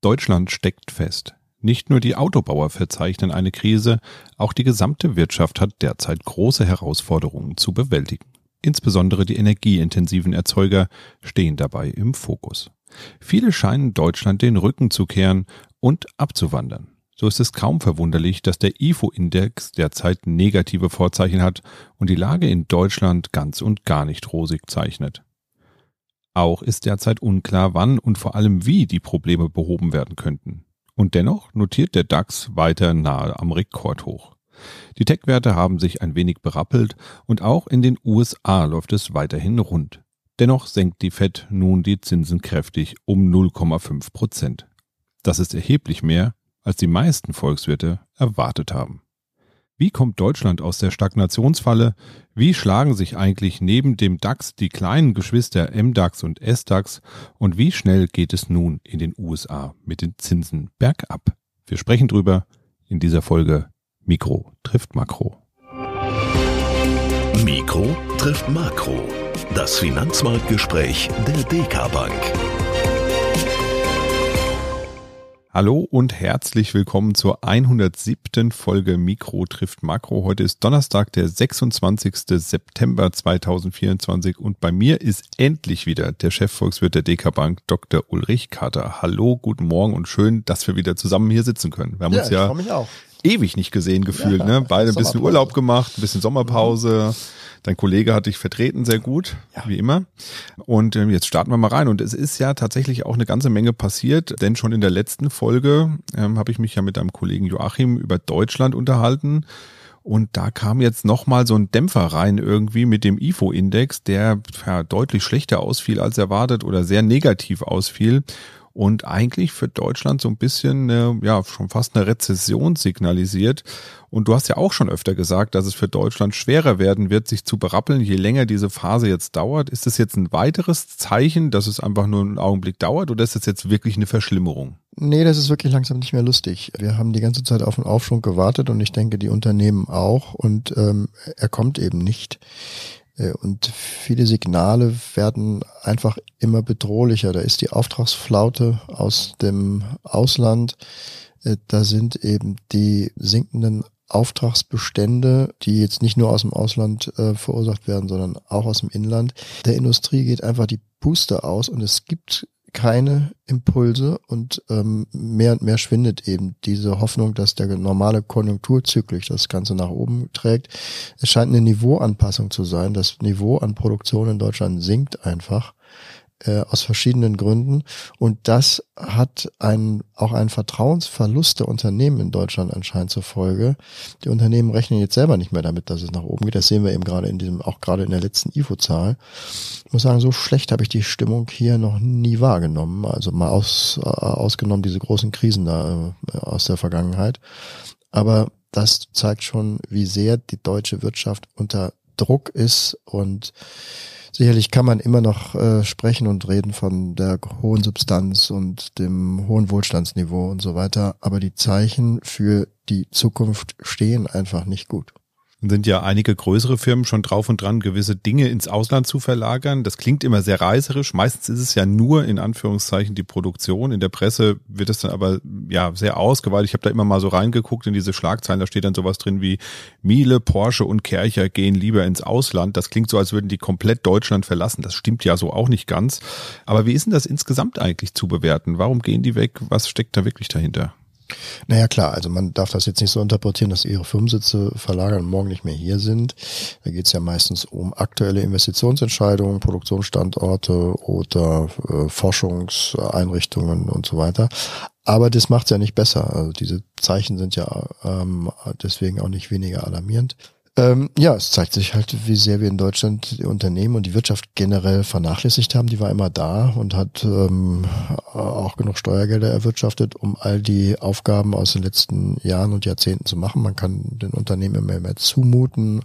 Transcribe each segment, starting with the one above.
Deutschland steckt fest. Nicht nur die Autobauer verzeichnen eine Krise, auch die gesamte Wirtschaft hat derzeit große Herausforderungen zu bewältigen. Insbesondere die energieintensiven Erzeuger stehen dabei im Fokus. Viele scheinen Deutschland den Rücken zu kehren und abzuwandern. So ist es kaum verwunderlich, dass der IFO-Index derzeit negative Vorzeichen hat und die Lage in Deutschland ganz und gar nicht rosig zeichnet. Auch ist derzeit unklar, wann und vor allem wie die Probleme behoben werden könnten. Und dennoch notiert der DAX weiter nahe am Rekordhoch. Die Tech-Werte haben sich ein wenig berappelt und auch in den USA läuft es weiterhin rund. Dennoch senkt die Fed nun die Zinsen kräftig um 0,5%. Das ist erheblich mehr, als die meisten Volkswirte erwartet haben. Wie kommt Deutschland aus der Stagnationsfalle? Wie schlagen sich eigentlich neben dem DAX die kleinen Geschwister MDAX und SDAX? Und wie schnell geht es nun in den USA mit den Zinsen bergab? Wir sprechen drüber in dieser Folge Mikro trifft Makro. Mikro trifft Makro. Das Finanzmarktgespräch der DK Bank. Hallo und herzlich willkommen zur 107. Folge Mikro trifft Makro. Heute ist Donnerstag, der 26. September 2024 und bei mir ist endlich wieder der Chefvolkswirt der DK Bank, Dr. Ulrich Kater. Hallo, guten Morgen und schön, dass wir wieder zusammen hier sitzen können. Wir haben uns ja ewig nicht gesehen gefühlt, ne? Beide ein bisschen Urlaub gemacht, ein bisschen Sommerpause. Dein Kollege hat dich vertreten, sehr gut, wie immer. Und jetzt starten wir mal rein. Und es ist ja tatsächlich auch eine ganze Menge passiert, denn schon in der letzten Folge habe ich mich ja mit deinem Kollegen Joachim über Deutschland unterhalten. Und da kam jetzt nochmal so ein Dämpfer rein irgendwie mit dem IFO-Index, der deutlich schlechter ausfiel als erwartet oder sehr negativ ausfiel. Und eigentlich für Deutschland so ein bisschen, schon fast eine Rezession signalisiert. Und du hast ja auch schon öfter gesagt, dass es für Deutschland schwerer werden wird, sich zu berappeln, je länger diese Phase jetzt dauert. Ist das jetzt ein weiteres Zeichen, dass es einfach nur einen Augenblick dauert oder ist das jetzt wirklich eine Verschlimmerung? Nee, das ist wirklich langsam nicht mehr lustig. Wir haben die ganze Zeit auf einen Aufschwung gewartet und ich denke, die Unternehmen auch und er kommt eben nicht. Und viele Signale werden einfach immer bedrohlicher. Da ist die Auftragsflaute aus dem Ausland. Da sind eben die sinkenden Auftragsbestände, die jetzt nicht nur aus dem Ausland verursacht werden, sondern auch aus dem Inland. Der Industrie geht einfach die Puste aus und es gibt keine Impulse und mehr und mehr schwindet eben diese Hoffnung, dass der normale Konjunkturzyklus das Ganze nach oben trägt. Es scheint eine Niveauanpassung zu sein. Das Niveau an Produktion in Deutschland sinkt einfach aus verschiedenen Gründen und das hat auch einen Vertrauensverlust der Unternehmen in Deutschland anscheinend zur Folge. Die Unternehmen rechnen jetzt selber nicht mehr damit, dass es nach oben geht. Das sehen wir eben gerade in der letzten IFO-Zahl. Ich muss sagen, so schlecht habe ich die Stimmung hier noch nie wahrgenommen. Also mal ausgenommen diese großen Krisen da aus der Vergangenheit. Aber das zeigt schon, wie sehr die deutsche Wirtschaft unter Druck ist und sicherlich kann man immer noch sprechen und reden von der hohen Substanz und dem hohen Wohlstandsniveau und so weiter, aber die Zeichen für die Zukunft stehen einfach nicht gut. Sind ja einige größere Firmen schon drauf und dran, gewisse Dinge ins Ausland zu verlagern. Das klingt immer sehr reißerisch. Meistens ist es ja nur in Anführungszeichen die Produktion. In der Presse wird es dann aber sehr ausgeweitet. Ich habe da immer mal so reingeguckt in diese Schlagzeilen. Da steht dann sowas drin wie Miele, Porsche und Kärcher gehen lieber ins Ausland. Das klingt so, als würden die komplett Deutschland verlassen. Das stimmt ja so auch nicht ganz. Aber wie ist denn das insgesamt eigentlich zu bewerten? Warum gehen die weg? Was steckt da wirklich dahinter? Naja, klar, also man darf das jetzt nicht so interpretieren, dass ihre Firmensitze verlagern und morgen nicht mehr hier sind. Da geht es ja meistens um aktuelle Investitionsentscheidungen, Produktionsstandorte oder Forschungseinrichtungen und so weiter. Aber das macht es ja nicht besser. Also diese Zeichen sind ja deswegen auch nicht weniger alarmierend. Es zeigt sich halt, wie sehr wir in Deutschland die Unternehmen und die Wirtschaft generell vernachlässigt haben. Die war immer da und hat auch genug Steuergelder erwirtschaftet, um all die Aufgaben aus den letzten Jahren und Jahrzehnten zu machen. Man kann den Unternehmen immer mehr zumuten,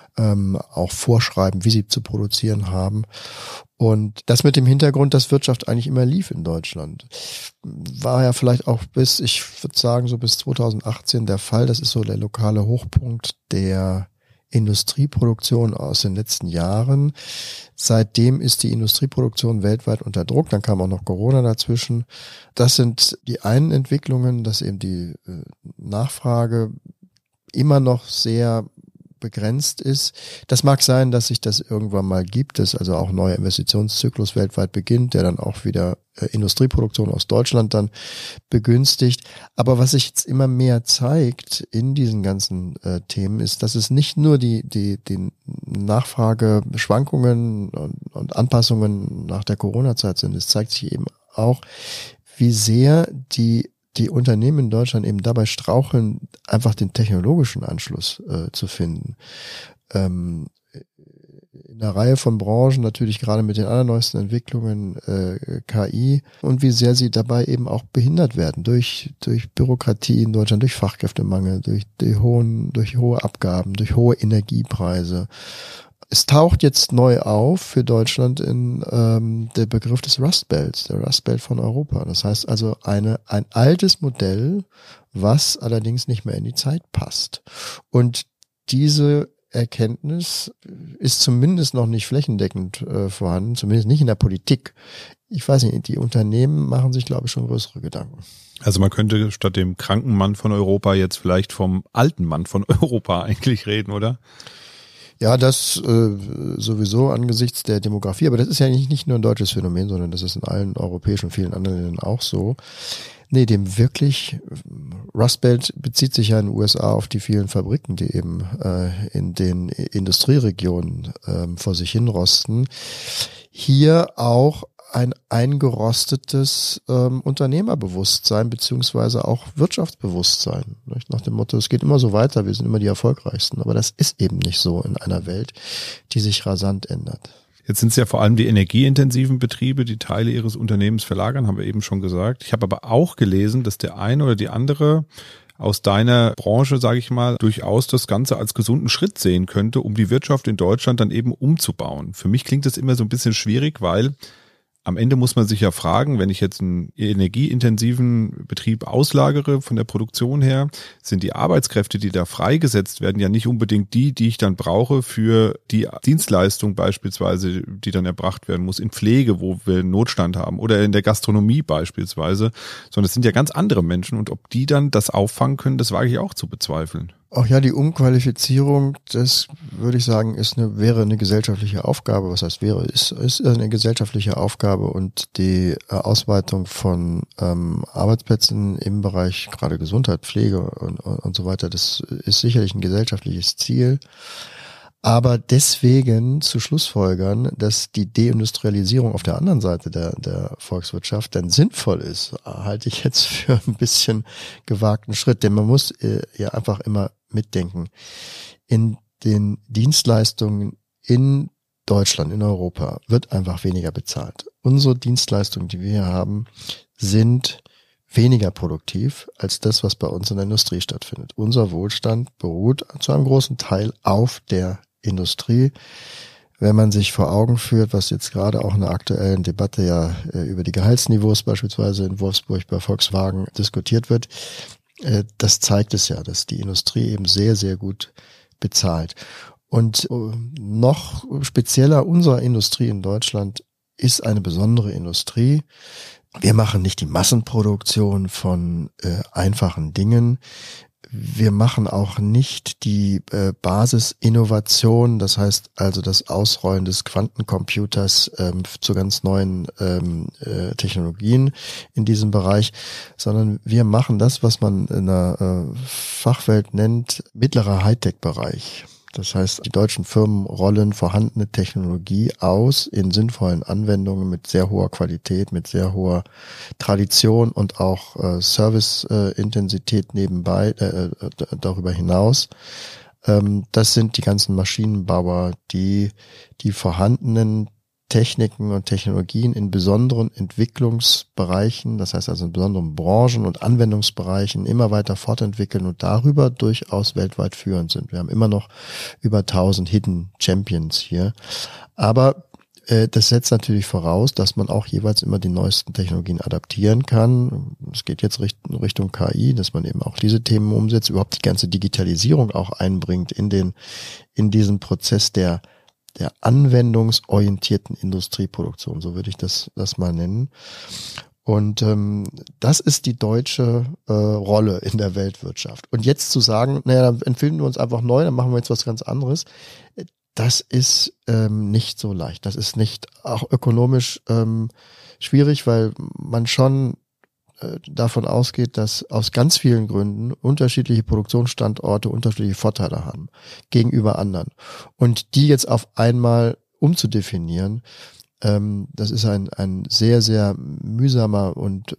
auch vorschreiben, wie sie zu produzieren haben. Und das mit dem Hintergrund, dass Wirtschaft eigentlich immer lief in Deutschland, war ja vielleicht auch ich würde sagen, so bis 2018 der Fall. Das ist so der lokale Hochpunkt der Industrieproduktion aus den letzten Jahren. Seitdem ist die Industrieproduktion weltweit unter Druck. Dann kam auch noch Corona dazwischen. Das sind die einen Entwicklungen, dass eben die Nachfrage immer noch sehr begrenzt ist. Das mag sein, dass sich das irgendwann mal gibt, dass also auch ein neuer Investitionszyklus weltweit beginnt, der dann auch wieder Industrieproduktion aus Deutschland dann begünstigt. Aber was sich jetzt immer mehr zeigt in diesen ganzen Themen ist, dass es nicht nur die Nachfrageschwankungen und Anpassungen nach der Corona-Zeit sind. Es zeigt sich eben auch, wie sehr die Unternehmen in Deutschland eben dabei straucheln, einfach den technologischen Anschluss zu finden. In einer Reihe von Branchen, natürlich gerade mit den allerneuesten Entwicklungen, KI, und wie sehr sie dabei eben auch behindert werden durch Bürokratie in Deutschland, durch Fachkräftemangel, durch hohe Abgaben, durch hohe Energiepreise. Es taucht jetzt neu auf für Deutschland in der Begriff des Rust Belts, der Rust Belt von Europa. Das heißt also ein altes Modell, was allerdings nicht mehr in die Zeit passt. Und diese Erkenntnis ist zumindest noch nicht flächendeckend vorhanden, zumindest nicht in der Politik. Ich weiß nicht, die Unternehmen machen sich, glaube ich, schon größere Gedanken. Also man könnte statt dem kranken Mann von Europa jetzt vielleicht vom alten Mann von Europa eigentlich reden, oder? Ja, das sowieso angesichts der Demografie, aber das ist ja nicht nur ein deutsches Phänomen, sondern das ist in allen europäischen und vielen anderen Ländern auch so. Nee, dem wirklich, Rust Belt bezieht sich ja in den USA auf die vielen Fabriken, die eben in den Industrieregionen vor sich hin rosten. Hier auch ein eingerostetes Unternehmerbewusstsein beziehungsweise auch Wirtschaftsbewusstsein. Nach dem Motto, es geht immer so weiter, wir sind immer die Erfolgreichsten. Aber das ist eben nicht so in einer Welt, die sich rasant ändert. Jetzt sind es ja vor allem die energieintensiven Betriebe, die Teile ihres Unternehmens verlagern, haben wir eben schon gesagt. Ich habe aber auch gelesen, dass der eine oder die andere aus deiner Branche, sage ich mal, durchaus das Ganze als gesunden Schritt sehen könnte, um die Wirtschaft in Deutschland dann eben umzubauen. Für mich klingt das immer so ein bisschen schwierig, weil am Ende muss man sich ja fragen, wenn ich jetzt einen energieintensiven Betrieb auslagere von der Produktion her, sind die Arbeitskräfte, die da freigesetzt werden, ja nicht unbedingt die ich dann brauche für die Dienstleistung beispielsweise, die dann erbracht werden muss, in Pflege, wo wir einen Notstand haben, oder in der Gastronomie beispielsweise, sondern es sind ja ganz andere Menschen, und ob die dann das auffangen können, das wage ich auch zu bezweifeln. Auch ja, die Umqualifizierung, das würde ich sagen, wäre eine gesellschaftliche Aufgabe. Was heißt wäre? Ist eine gesellschaftliche Aufgabe, und die Ausweitung von Arbeitsplätzen im Bereich gerade Gesundheit, Pflege und so weiter, das ist sicherlich ein gesellschaftliches Ziel. Aber deswegen zu schlussfolgern, dass die Deindustrialisierung auf der anderen Seite der Volkswirtschaft dann sinnvoll ist, halte ich jetzt für ein bisschen gewagten Schritt. Denn man muss ja einfach immer mitdenken. In den Dienstleistungen in Deutschland, in Europa, wird einfach weniger bezahlt. Unsere Dienstleistungen, die wir hier haben, sind weniger produktiv als das, was bei uns in der Industrie stattfindet. Unser Wohlstand beruht zu einem großen Teil auf der Industrie. Wenn man sich vor Augen führt, was jetzt gerade auch in der aktuellen Debatte ja über die Gehaltsniveaus beispielsweise in Wolfsburg bei Volkswagen diskutiert wird, das zeigt es ja, dass die Industrie eben sehr, sehr gut bezahlt. Und noch spezieller unserer Industrie in Deutschland ist eine besondere Industrie. Wir machen nicht die Massenproduktion von einfachen Dingen. Wir machen auch nicht die Basisinnovation, das heißt also das Ausrollen des Quantencomputers zu ganz neuen Technologien in diesem Bereich, sondern wir machen das, was man in der Fachwelt nennt, mittlerer Hightech-Bereich. Das heißt, die deutschen Firmen rollen vorhandene Technologie aus in sinnvollen Anwendungen mit sehr hoher Qualität, mit sehr hoher Tradition und auch Service-Intensität nebenbei, darüber hinaus. Das sind die ganzen Maschinenbauer, die vorhandenen Techniken und Technologien in besonderen Entwicklungsbereichen, das heißt also in besonderen Branchen und Anwendungsbereichen immer weiter fortentwickeln und darüber durchaus weltweit führend sind. Wir haben immer noch über 1000 Hidden Champions hier. Aber Das setzt natürlich voraus, dass man auch jeweils immer die neuesten Technologien adaptieren kann. Es geht jetzt Richtung KI, dass man eben auch diese Themen umsetzt, überhaupt die ganze Digitalisierung auch einbringt in diesen Prozess der anwendungsorientierten Industrieproduktion, so würde ich das mal nennen. Und das ist die deutsche Rolle in der Weltwirtschaft. Und jetzt zu sagen, naja, dann empfehlen wir uns einfach neu, dann machen wir jetzt was ganz anderes, das ist nicht so leicht. Das ist nicht auch ökonomisch schwierig, weil man schon davon ausgeht, dass aus ganz vielen Gründen unterschiedliche Produktionsstandorte unterschiedliche Vorteile haben gegenüber anderen. Und die jetzt auf einmal umzudefinieren, das ist ein sehr, sehr mühsamer und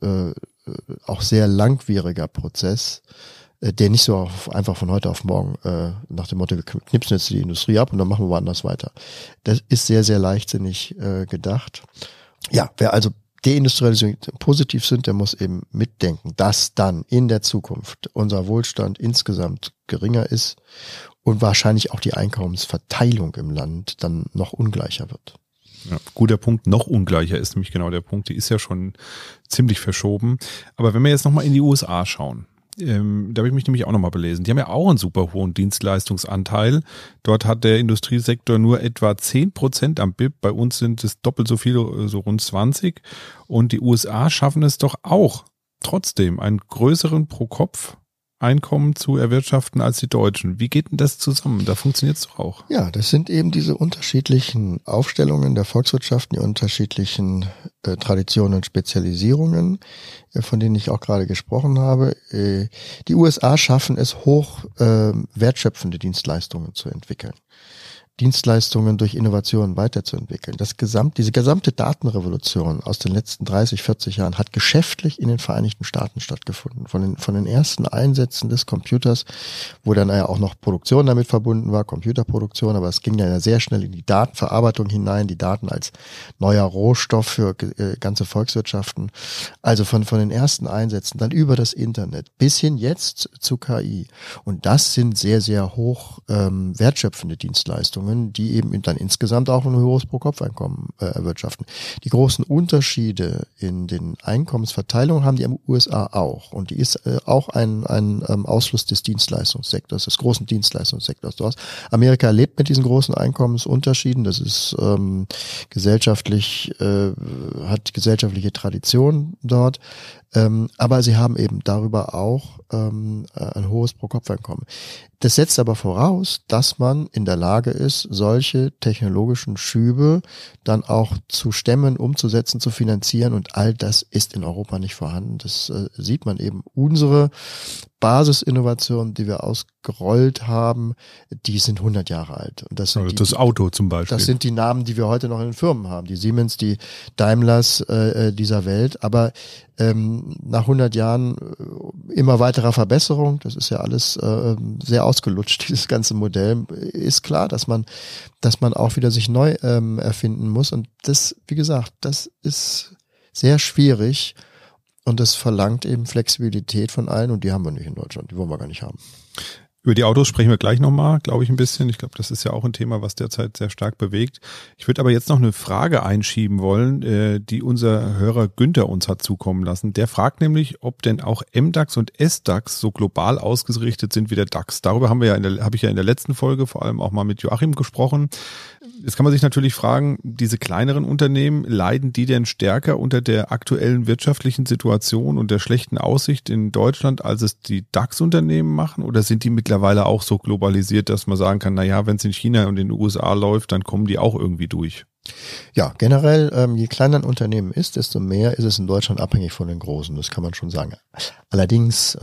auch sehr langwieriger Prozess, der nicht so einfach von heute auf morgen nach dem Motto, wir knipsen jetzt die Industrie ab und dann machen wir woanders weiter. Das ist sehr, sehr leichtsinnig gedacht. Ja, wer also Deindustrialisierung positiv sind, der muss eben mitdenken, dass dann in der Zukunft unser Wohlstand insgesamt geringer ist und wahrscheinlich auch die Einkommensverteilung im Land dann noch ungleicher wird. Ja, guter Punkt, noch ungleicher ist nämlich genau der Punkt, die ist ja schon ziemlich verschoben. Aber wenn wir jetzt nochmal in die USA schauen, da habe ich mich nämlich auch nochmal belesen. Die haben ja auch einen super hohen Dienstleistungsanteil. Dort hat der Industriesektor nur etwa 10% am BIP. Bei uns sind es doppelt so viele, so rund 20. Und die USA schaffen es doch auch, trotzdem einen größeren Pro-Kopf-Einkommen zu erwirtschaften als die Deutschen. Wie geht denn das zusammen? Da funktioniert es doch auch. Ja, das sind eben diese unterschiedlichen Aufstellungen der Volkswirtschaften, die unterschiedlichen Traditionen und Spezialisierungen, von denen ich auch gerade gesprochen habe. Die USA schaffen es, hoch wertschöpfende Dienstleistungen zu entwickeln. Dienstleistungen durch Innovationen weiterzuentwickeln. Diese gesamte Datenrevolution aus den letzten 30, 40 Jahren hat geschäftlich in den Vereinigten Staaten stattgefunden. Von den ersten Einsätzen des Computers, wo dann ja auch noch Produktion damit verbunden war, Computerproduktion, aber es ging ja sehr schnell in die Datenverarbeitung hinein, die Daten als neuer Rohstoff für ganze Volkswirtschaften. Also von den ersten Einsätzen, dann über das Internet bis hin jetzt zu KI. Und das sind sehr, sehr hoch wertschöpfende Dienstleistungen, die eben dann insgesamt auch ein höheres Pro-Kopf-Einkommen erwirtschaften. Die großen Unterschiede in den Einkommensverteilungen haben die USA auch. Und die ist auch ein Ausfluss des Dienstleistungssektors, des großen Dienstleistungssektors dort. Amerika lebt mit diesen großen Einkommensunterschieden. Das ist gesellschaftlich, hat gesellschaftliche Tradition dort. Aber sie haben eben darüber auch ein hohes Pro-Kopf-Einkommen. Das setzt aber voraus, dass man in der Lage ist, solche technologischen Schübe dann auch zu stemmen, umzusetzen, zu finanzieren, und all das ist in Europa nicht vorhanden. Das sieht man eben. Unsere Basisinnovationen, die wir ausgerollt haben, die sind 100 Jahre alt. Und das sind das Auto zum Beispiel. Das sind die Namen, die wir heute noch in den Firmen haben. Die Siemens, die Daimlers dieser Welt. Aber nach 100 Jahren immer weiterer Verbesserung, das ist ja alles sehr ausgelutscht, dieses ganze Modell, ist klar, dass man auch wieder sich neu erfinden muss. Und das, wie gesagt, das ist sehr schwierig. Und das verlangt eben Flexibilität von allen, und die haben wir nicht in Deutschland, die wollen wir gar nicht haben. Über die Autos sprechen wir gleich nochmal, glaube ich, ein bisschen. Ich glaube, das ist ja auch ein Thema, was derzeit sehr stark bewegt. Ich würde aber jetzt noch eine Frage einschieben wollen, die unser Hörer Günther uns hat zukommen lassen. Der fragt nämlich, ob denn auch MDAX und SDAX so global ausgerichtet sind wie der DAX. Darüber habe ich ja in der letzten Folge vor allem auch mal mit Joachim gesprochen. Jetzt kann man sich natürlich fragen, diese kleineren Unternehmen, leiden die denn stärker unter der aktuellen wirtschaftlichen Situation und der schlechten Aussicht in Deutschland, als es die DAX-Unternehmen machen? Oder sind die mittlerweile auch so globalisiert, dass man sagen kann, naja, wenn es in China und in den USA läuft, dann kommen die auch irgendwie durch? Ja, generell, je kleiner ein Unternehmen ist, desto mehr ist es in Deutschland abhängig von den Großen. Das kann man schon sagen. Allerdings,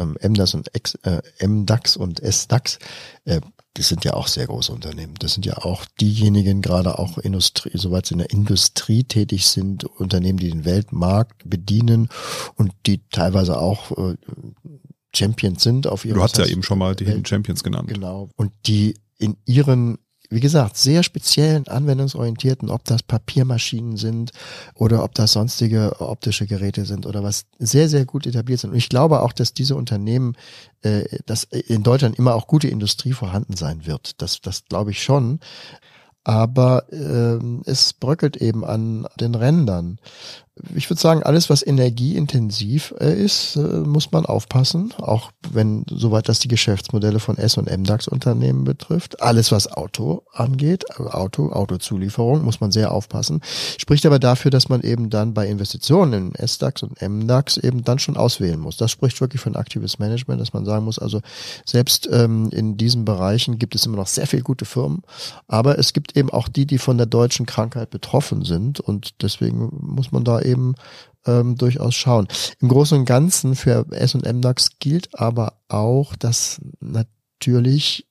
MDAX und SDAX, das sind ja auch sehr große Unternehmen. Das sind ja auch diejenigen, gerade auch soweit sie in der Industrie tätig sind, Unternehmen, die den Weltmarkt bedienen und die teilweise auch Champions sind auf ihrem. Du hast ja eben schon mal die Hidden Champions genannt. Genau. Und die in ihren, wie gesagt, sehr speziellen, anwendungsorientierten, ob das Papiermaschinen sind oder ob das sonstige optische Geräte sind oder was, sehr, sehr gut etabliert sind. Und ich glaube auch, dass diese Unternehmen, dass in Deutschland immer auch gute Industrie vorhanden sein wird. Das glaube ich schon. aber es bröckelt eben an den Rändern. Ich würde sagen, alles, was energieintensiv ist, muss man aufpassen, auch wenn, soweit das die Geschäftsmodelle von S- und MDAX-Unternehmen betrifft. Alles, was Auto angeht, Autozulieferung, muss man sehr aufpassen. Spricht aber dafür, dass man eben dann bei Investitionen in SDAX und MDAX eben dann schon auswählen muss. Das spricht wirklich für ein aktives Management, dass man sagen muss, also selbst in diesen Bereichen gibt es immer noch sehr viele gute Firmen, aber es gibt eben auch die von der deutschen Krankheit betroffen sind, und deswegen muss man da eben durchaus schauen. Im Großen und Ganzen für S- und MDAX gilt aber auch, dass natürlich,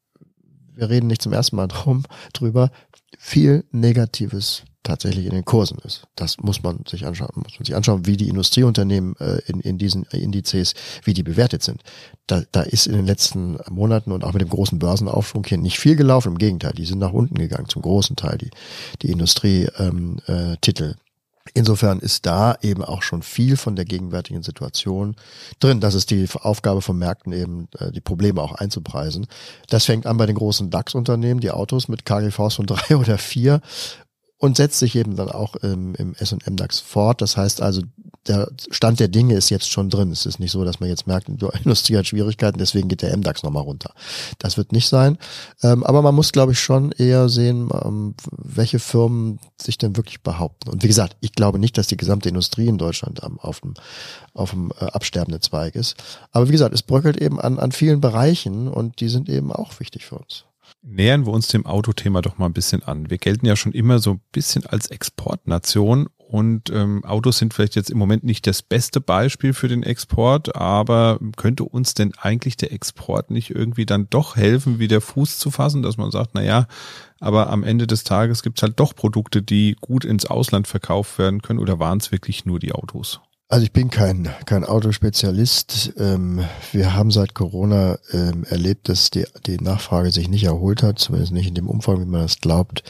wir reden nicht zum ersten Mal drüber, viel Negatives tatsächlich in den Kursen ist. Das muss man sich anschauen, wie die Industrieunternehmen in diesen Indizes, wie die bewertet sind. Da ist in den letzten Monaten und auch mit dem großen Börsenaufschwung hier nicht viel gelaufen. Im Gegenteil, die sind nach unten gegangen, zum großen Teil, die Industrietitel. Insofern ist da eben auch schon viel von der gegenwärtigen Situation drin. Das ist die Aufgabe von Märkten, eben die Probleme auch einzupreisen. Das fängt an bei den großen DAX-Unternehmen, die Autos mit KGVs von 3 oder 4 und setzt sich eben dann auch im S- und MDAX fort. Das heißt also, der Stand der Dinge ist jetzt schon drin. Es ist nicht so, dass man jetzt merkt, die Industrie hat Schwierigkeiten, deswegen geht der MDAX nochmal runter. Das wird nicht sein. Aber man muss, glaube ich, schon eher sehen, welche Firmen sich denn wirklich behaupten. Und wie gesagt, ich glaube nicht, dass die gesamte Industrie in Deutschland auf dem absterbenden Zweig ist. Aber wie gesagt, es bröckelt eben an vielen Bereichen, und die sind eben auch wichtig für uns. Nähern wir uns dem Autothema doch mal ein bisschen an. Wir gelten ja schon immer so ein bisschen als Exportnation, und Autos sind vielleicht jetzt im Moment nicht das beste Beispiel für den Export, aber könnte uns denn eigentlich der Export nicht irgendwie dann doch helfen, wieder Fuß zu fassen, dass man sagt, naja, aber am Ende des Tages gibt es halt doch Produkte, die gut ins Ausland verkauft werden können, oder waren es wirklich nur die Autos? Also ich bin kein Autospezialist. Wir haben seit Corona erlebt, dass die Nachfrage sich nicht erholt hat, zumindest nicht in dem Umfang, wie man das glaubt.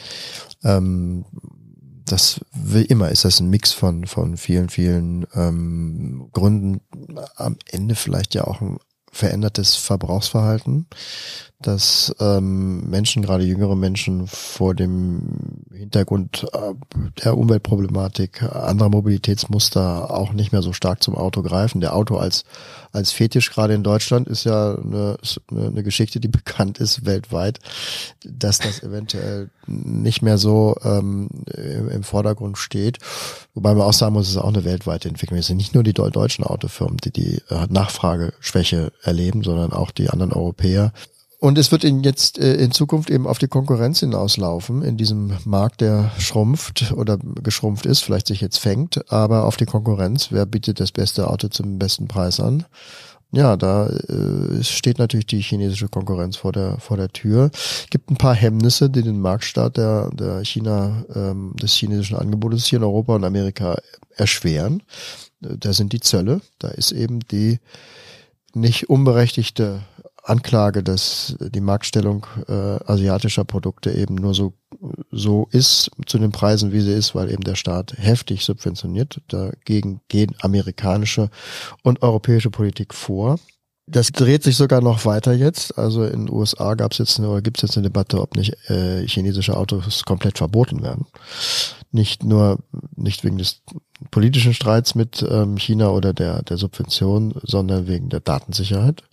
Das wie immer ist das ein Mix von vielen Gründen. Am Ende vielleicht ja auch ein verändertes Verbrauchsverhalten, dass Menschen, gerade jüngere Menschen, vor dem Hintergrund der Umweltproblematik, anderer Mobilitätsmuster auch nicht mehr so stark zum Auto greifen. Der Auto als Fetisch, gerade in Deutschland, ist ja eine Geschichte, die bekannt ist weltweit, dass das eventuell nicht mehr so im Vordergrund steht. Wobei man auch sagen muss, es ist auch eine weltweite Entwicklung. Es sind nicht nur die deutschen Autofirmen, die Nachfrageschwäche erleben, sondern auch die anderen Europäer. Und es wird jetzt in Zukunft eben auf die Konkurrenz hinauslaufen, in diesem Markt, der schrumpft oder geschrumpft ist, vielleicht sich jetzt fängt, aber auf die Konkurrenz. Wer bietet das beste Auto zum besten Preis an? Ja, da steht natürlich die chinesische Konkurrenz vor der Tür. Gibt ein paar Hemmnisse, die den Marktstart des chinesischen Angebotes hier in Europa und Amerika erschweren. Da sind die Zölle, da ist eben die nicht unberechtigte Anklage, dass die Marktstellung asiatischer Produkte eben nur so ist zu den Preisen, wie sie ist, weil eben der Staat heftig subventioniert. Dagegen gehen amerikanische und europäische Politik vor. Das dreht sich sogar noch weiter jetzt. Also in den USA gibt es jetzt eine Debatte, ob nicht chinesische Autos komplett verboten werden. Nicht wegen des politischen Streits mit China oder der Subvention, sondern wegen der Datensicherheit.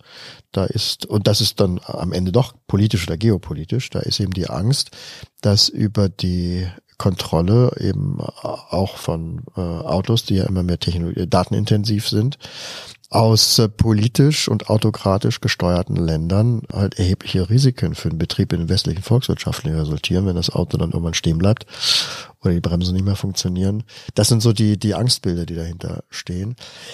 Und das ist dann am Ende doch politisch oder geopolitisch, da ist eben die Angst, dass über die Kontrolle eben auch von Autos, die ja immer mehr datenintensiv sind, aus politisch und autokratisch gesteuerten Ländern halt erhebliche Risiken für den Betrieb in den westlichen Volkswirtschaften resultieren, wenn das Auto dann irgendwann stehen bleibt oder die Bremsen nicht mehr funktionieren. Das sind so die Angstbilder, die dahinter stehen.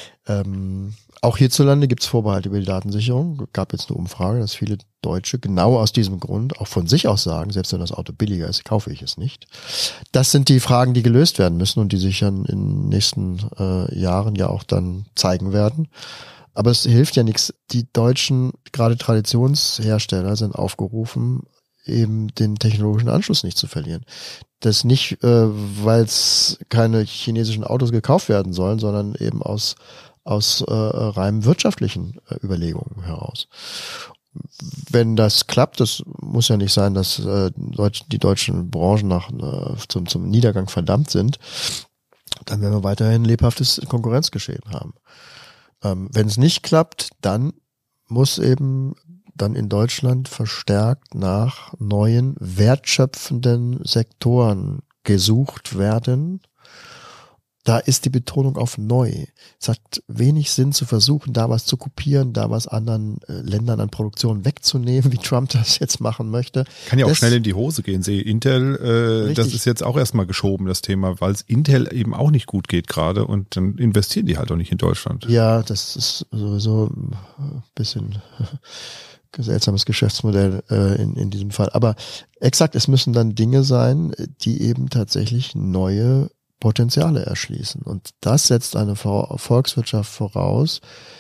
Auch hierzulande gibt es Vorbehalte über die Datensicherung. Gab jetzt eine Umfrage, dass viele Deutsche genau aus diesem Grund auch von sich aus sagen, selbst wenn das Auto billiger ist, kaufe ich es nicht. Das sind die Fragen, die gelöst werden müssen und die sich dann in den nächsten Jahren ja auch dann zeigen werden. Aber es hilft ja nichts. Die deutschen, gerade Traditionshersteller, sind aufgerufen, eben den technologischen Anschluss nicht zu verlieren. Das nicht, weil es keine chinesischen Autos gekauft werden sollen, sondern eben aus rein wirtschaftlichen Überlegungen heraus. wenn das klappt, das muss ja nicht sein, dass die deutschen Branchen zum Niedergang verdammt sind, dann werden wir weiterhin lebhaftes Konkurrenzgeschehen haben. Wenn es nicht klappt, dann muss eben dann in Deutschland verstärkt nach neuen, wertschöpfenden Sektoren gesucht werden. Da ist die Betonung auf neu. Es hat wenig Sinn zu versuchen, da was zu kopieren, da was anderen Ländern an Produktion wegzunehmen, wie Trump das jetzt machen möchte. Kann ja auch schnell in die Hose gehen. Sehe Intel, das ist jetzt auch erstmal geschoben, das Thema, weil es Intel eben auch nicht gut geht gerade und dann investieren die halt auch nicht in Deutschland. Ja, das ist sowieso ein bisschen seltsames Geschäftsmodell in diesem Fall. Aber exakt, es müssen dann Dinge sein, die eben tatsächlich neue Potenziale erschließen. Und das setzt eine Volkswirtschaft voraus,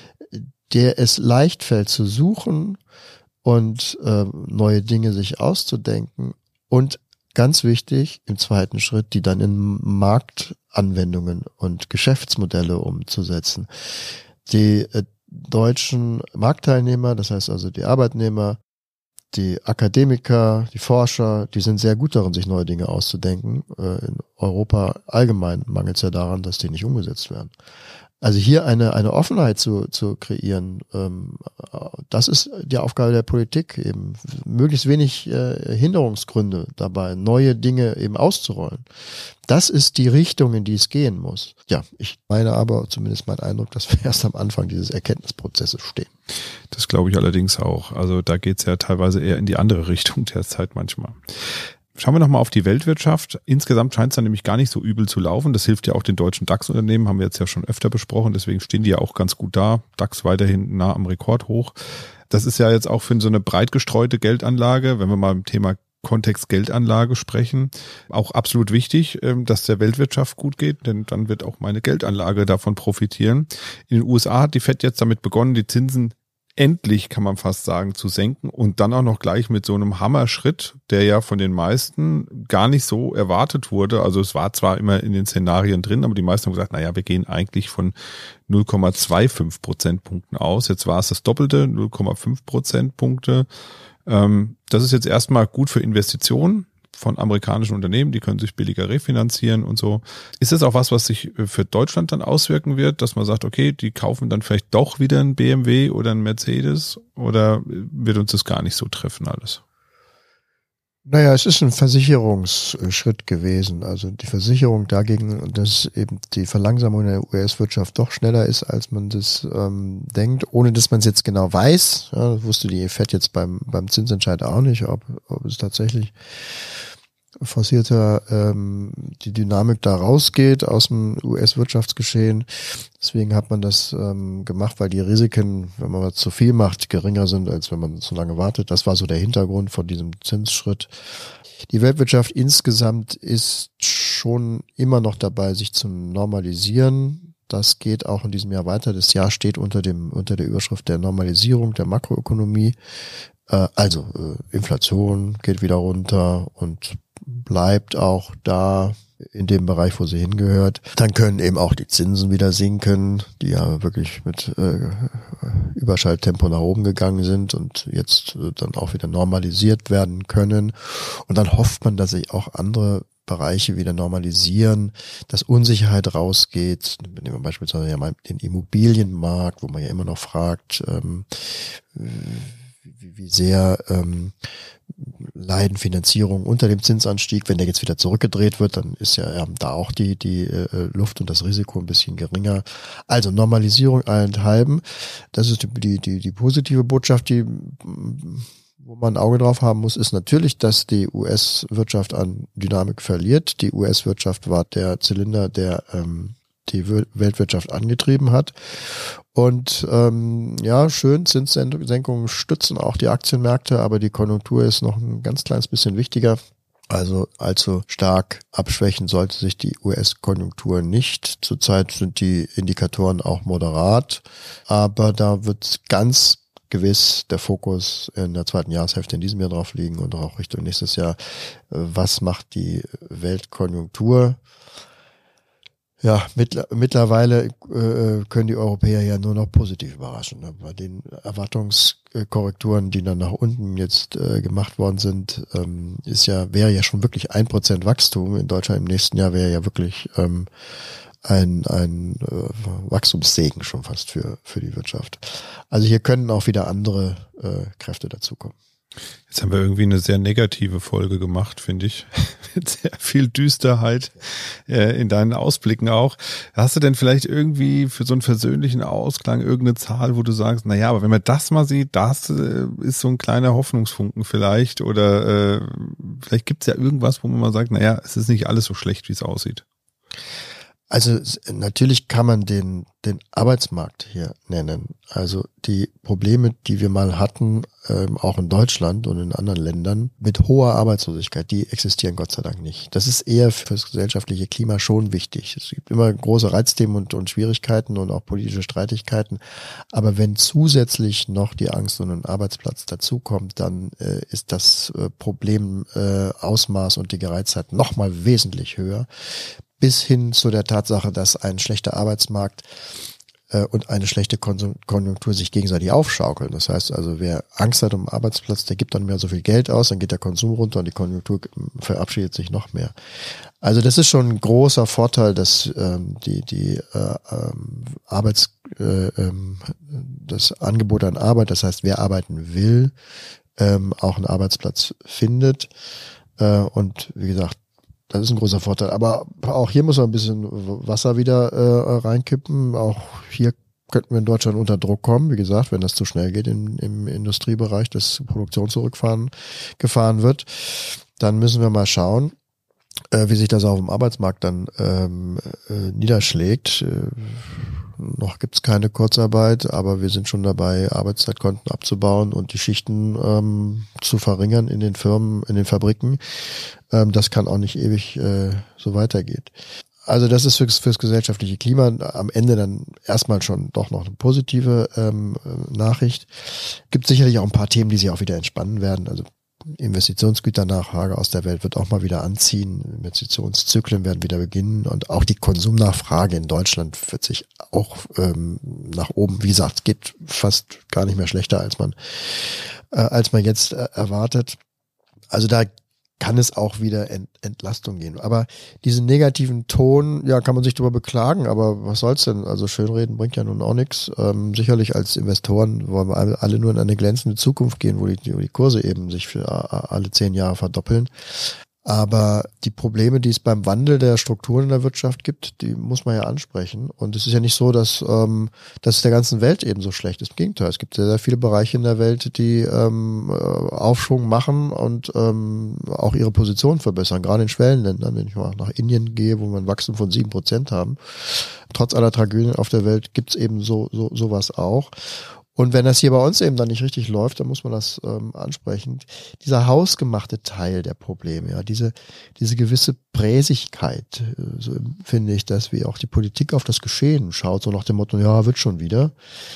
der es leicht fällt zu suchen und neue Dinge sich auszudenken und ganz wichtig im zweiten Schritt, die dann in Marktanwendungen und Geschäftsmodelle umzusetzen. Die deutschen Marktteilnehmer, das heißt also die Arbeitnehmer, die Akademiker, die Forscher, die sind sehr gut darin, sich neue Dinge auszudenken. In Europa allgemein mangelt es ja daran, dass die nicht umgesetzt werden. Also hier eine Offenheit zu kreieren, das ist die Aufgabe der Politik, eben möglichst wenig Hinderungsgründe dabei, neue Dinge eben auszurollen. Das ist die Richtung, in die es gehen muss. Ja, ich meine aber, zumindest mein Eindruck, dass wir erst am Anfang dieses Erkenntnisprozesses stehen. Das glaube ich allerdings auch. Also da geht es ja teilweise eher in die andere Richtung derzeit manchmal. Schauen wir nochmal auf die Weltwirtschaft. Insgesamt scheint es dann nämlich gar nicht so übel zu laufen. Das hilft ja auch den deutschen DAX-Unternehmen, haben wir jetzt ja schon öfter besprochen. Deswegen stehen die ja auch ganz gut da. DAX weiterhin nah am Rekordhoch. Das ist ja jetzt auch für so eine breit gestreute Geldanlage, wenn wir mal im Thema Kontext Geldanlage sprechen, auch absolut wichtig, dass der Weltwirtschaft gut geht, denn dann wird auch meine Geldanlage davon profitieren. In den USA hat die Fed jetzt damit begonnen, die Zinsen endlich, kann man fast sagen, zu senken und dann auch noch gleich mit so einem Hammerschritt, der ja von den meisten gar nicht so erwartet wurde. Also es war zwar immer in den Szenarien drin, aber die meisten haben gesagt, naja, wir gehen eigentlich von 0,25 Prozentpunkten aus. Jetzt war es das Doppelte, 0,5 Prozentpunkte. Das ist jetzt erstmal gut für Investitionen von amerikanischen Unternehmen, die können sich billiger refinanzieren und so. Ist das auch was sich für Deutschland dann auswirken wird, dass man sagt, okay, die kaufen dann vielleicht doch wieder einen BMW oder einen Mercedes oder wird uns das gar nicht so treffen alles? Naja, es ist ein Versicherungsschritt gewesen. Also die Versicherung dagegen, dass eben die Verlangsamung der US-Wirtschaft doch schneller ist, als man das denkt, ohne dass man es jetzt genau weiß. Ja, das wusste die FED jetzt beim Zinsentscheid auch nicht, ob es tatsächlich forcierter die Dynamik da rausgeht aus dem US-Wirtschaftsgeschehen. Deswegen hat man das gemacht, weil die Risiken, wenn man was zu viel macht, geringer sind, als wenn man zu lange wartet. Das war so der Hintergrund von diesem Zinsschritt. Die Weltwirtschaft insgesamt ist schon immer noch dabei, sich zu normalisieren. Das geht auch in diesem Jahr weiter. Das Jahr steht unter der Überschrift der Normalisierung der Makroökonomie. Also Inflation geht wieder runter und bleibt auch da in dem Bereich, wo sie hingehört. Dann können eben auch die Zinsen wieder sinken, die ja wirklich mit Überschalltempo nach oben gegangen sind und jetzt dann auch wieder normalisiert werden können. Und dann hofft man, dass sich auch andere Bereiche wieder normalisieren, dass Unsicherheit rausgeht. Nehmen wir beispielsweise ja mal den Immobilienmarkt, wo man ja immer noch fragt, wie sehr leiden Finanzierungen unter dem Zinsanstieg. Wenn der jetzt wieder zurückgedreht wird, dann ist ja da auch die Luft und das Risiko ein bisschen geringer. Also Normalisierung allenthalben. Das ist die positive Botschaft, wo man ein Auge drauf haben muss, ist natürlich, dass die US-Wirtschaft an Dynamik verliert. Die US-Wirtschaft war der Zylinder, der die Weltwirtschaft angetrieben hat. Und schön, Zinssenkungen stützen auch die Aktienmärkte, aber die Konjunktur ist noch ein ganz kleines bisschen wichtiger. Also allzu stark abschwächen sollte sich die US-Konjunktur nicht. Zurzeit sind die Indikatoren auch moderat, aber da wird ganz gewiss der Fokus in der zweiten Jahreshälfte in diesem Jahr drauf liegen und auch Richtung nächstes Jahr. Was macht die Weltkonjunktur? Ja, mittlerweile können die Europäer ja nur noch positiv überraschen. Ne? Bei den Erwartungskorrekturen, die dann nach unten jetzt gemacht worden sind, wäre ja schon wirklich 1% Wachstum. In Deutschland im nächsten Jahr wäre ja wirklich ein Wachstumssegen schon fast für die Wirtschaft. Also hier können auch wieder andere Kräfte dazukommen. Jetzt haben wir irgendwie eine sehr negative Folge gemacht, finde ich. Mit sehr viel Düsterheit in deinen Ausblicken auch. Hast du denn vielleicht irgendwie für so einen versöhnlichen Ausklang irgendeine Zahl, wo du sagst, naja, aber wenn man das mal sieht, das ist so ein kleiner Hoffnungsfunken vielleicht, oder vielleicht gibt's ja irgendwas, wo man mal sagt, naja, es ist nicht alles so schlecht, wie es aussieht. Also natürlich kann man den Arbeitsmarkt hier nennen. Also die Probleme, die wir mal hatten, auch in Deutschland und in anderen Ländern, mit hoher Arbeitslosigkeit, die existieren Gott sei Dank nicht. Das ist eher für das gesellschaftliche Klima schon wichtig. Es gibt immer große Reizthemen und Schwierigkeiten und auch politische Streitigkeiten. Aber wenn zusätzlich noch die Angst um einen Arbeitsplatz dazukommt, dann ist das Problemausmaß und die Gereiztheit nochmal wesentlich höher. Bis hin zu der Tatsache, dass ein schlechter Arbeitsmarkt und eine schlechte Konjunktur sich gegenseitig aufschaukeln. Das heißt also, wer Angst hat um den Arbeitsplatz, der gibt dann mehr so viel Geld aus, dann geht der Konsum runter und die Konjunktur verabschiedet sich noch mehr. Also das ist schon ein großer Vorteil, dass das Angebot an Arbeit, das heißt, wer arbeiten will, auch einen Arbeitsplatz findet. Und wie gesagt, das ist ein großer Vorteil. Aber auch hier muss man ein bisschen Wasser wieder reinkippen. Auch hier könnten wir in Deutschland unter Druck kommen. Wie gesagt, wenn das zu schnell geht im Industriebereich, dass Produktion gefahren wird, dann müssen wir mal schauen, wie sich das auf dem Arbeitsmarkt dann niederschlägt. Noch gibt's keine Kurzarbeit, aber wir sind schon dabei, Arbeitszeitkonten abzubauen und die Schichten zu verringern in den Firmen, in den Fabriken. Das kann auch nicht ewig so weitergehen. Also das ist fürs gesellschaftliche Klima am Ende dann erstmal schon doch noch eine positive Nachricht. Gibt sicherlich auch ein paar Themen, die sich auch wieder entspannen werden. Also Investitionsgüternachfrage aus der Welt wird auch mal wieder anziehen. Investitionszyklen werden wieder beginnen und auch die Konsumnachfrage in Deutschland wird sich auch nach oben, wie gesagt, geht fast gar nicht mehr schlechter, als man jetzt erwartet. Also da kann es auch wieder Entlastung gehen. Aber diesen negativen Ton, ja, kann man sich darüber beklagen, aber was soll's denn? Also schönreden bringt ja nun auch nichts. Sicherlich als Investoren wollen wir alle nur in eine glänzende Zukunft gehen, wo die Kurse eben sich für alle 10 Jahre verdoppeln. Aber die Probleme, die es beim Wandel der Strukturen in der Wirtschaft gibt, die muss man ja ansprechen. Und es ist ja nicht so, dass es der ganzen Welt eben so schlecht ist. Im Gegenteil, es gibt sehr, sehr viele Bereiche in der Welt, die Aufschwung machen und auch ihre Position verbessern. Gerade in Schwellenländern, wenn ich mal nach Indien gehe, wo wir ein Wachstum von 7% haben. Trotz aller Tragödien auf der Welt gibt es eben sowas auch. Und wenn das hier bei uns eben dann nicht richtig läuft, dann muss man das ansprechen. Dieser hausgemachte Teil der Probleme, ja, diese gewisse Präsigkeit, so finde ich, dass wie auch die Politik auf das Geschehen schaut, so nach dem Motto, ja, wird schon wieder.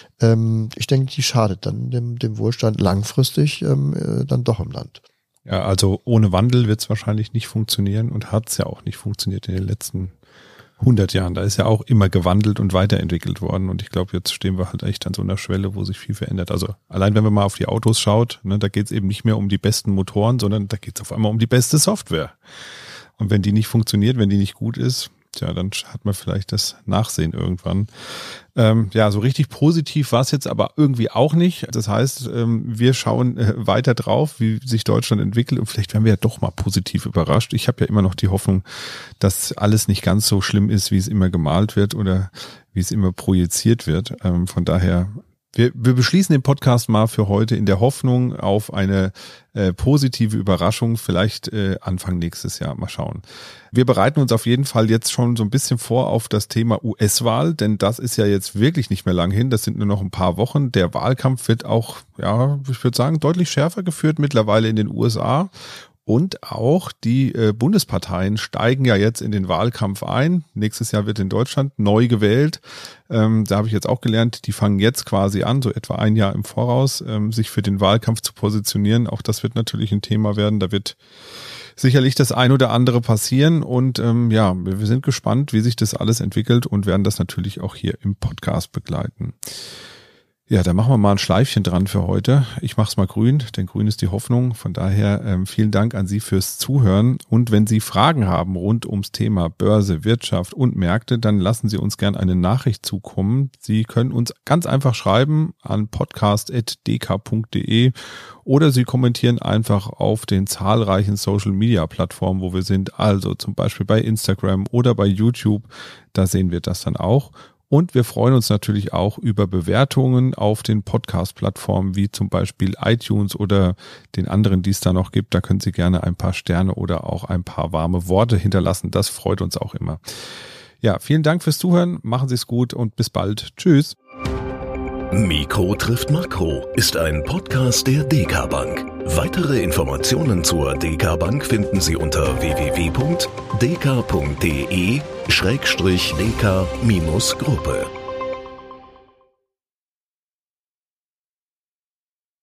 Ich denke, die schadet dann dem Wohlstand langfristig dann doch im Land. Ja, also ohne Wandel wird es wahrscheinlich nicht funktionieren und hat es ja auch nicht funktioniert in den letzten 100 Jahren. Da ist ja auch immer gewandelt und weiterentwickelt worden und ich glaube, jetzt stehen wir halt echt an so einer Schwelle, wo sich viel verändert. Also allein wenn man mal auf die Autos schaut, ne, da geht es eben nicht mehr um die besten Motoren, sondern da geht es auf einmal um die beste Software. Und wenn die nicht funktioniert, wenn die nicht gut ist, tja, dann hat man vielleicht das Nachsehen irgendwann. Ja, so richtig positiv war es jetzt aber irgendwie auch nicht. Das heißt, wir schauen weiter drauf, wie sich Deutschland entwickelt und vielleicht werden wir ja doch mal positiv überrascht. Ich habe ja immer noch die Hoffnung, dass alles nicht ganz so schlimm ist, wie es immer gemalt wird oder wie es immer projiziert wird. Von daher, wir beschließen den Podcast mal für heute in der Hoffnung auf eine positive Überraschung, vielleicht Anfang nächstes Jahr. Mal schauen. Wir bereiten uns auf jeden Fall jetzt schon so ein bisschen vor auf das Thema US-Wahl, denn das ist ja jetzt wirklich nicht mehr lang hin. Das sind nur noch ein paar Wochen. Der Wahlkampf wird auch, ja, ich würde sagen, deutlich schärfer geführt mittlerweile in den USA. Und auch die Bundesparteien steigen ja jetzt in den Wahlkampf ein. Nächstes Jahr wird in Deutschland neu gewählt. Da habe ich jetzt auch gelernt, die fangen jetzt quasi an, so etwa ein Jahr im Voraus, sich für den Wahlkampf zu positionieren. Auch das wird natürlich ein Thema werden. Da wird sicherlich das ein oder andere passieren und wir sind gespannt, wie sich das alles entwickelt und werden das natürlich auch hier im Podcast begleiten. Ja, da machen wir mal ein Schleifchen dran für heute. Ich mache es mal grün, denn grün ist die Hoffnung. Von daher vielen Dank an Sie fürs Zuhören. Und wenn Sie Fragen haben rund ums Thema Börse, Wirtschaft und Märkte, dann lassen Sie uns gern eine Nachricht zukommen. Sie können uns ganz einfach schreiben an podcast@dk.de oder Sie kommentieren einfach auf den zahlreichen Social-Media-Plattformen, wo wir sind. Also zum Beispiel bei Instagram oder bei YouTube. Da sehen wir das dann auch. Und wir freuen uns natürlich auch über Bewertungen auf den Podcast-Plattformen wie zum Beispiel iTunes oder den anderen, die es da noch gibt. Da können Sie gerne ein paar Sterne oder auch ein paar warme Worte hinterlassen. Das freut uns auch immer. Ja, vielen Dank fürs Zuhören. Machen Sie es gut und bis bald. Tschüss. Mikro trifft Makro ist ein Podcast der DK Bank. Weitere Informationen zur DK Bank finden Sie unter www.dk.de/dk-gruppe.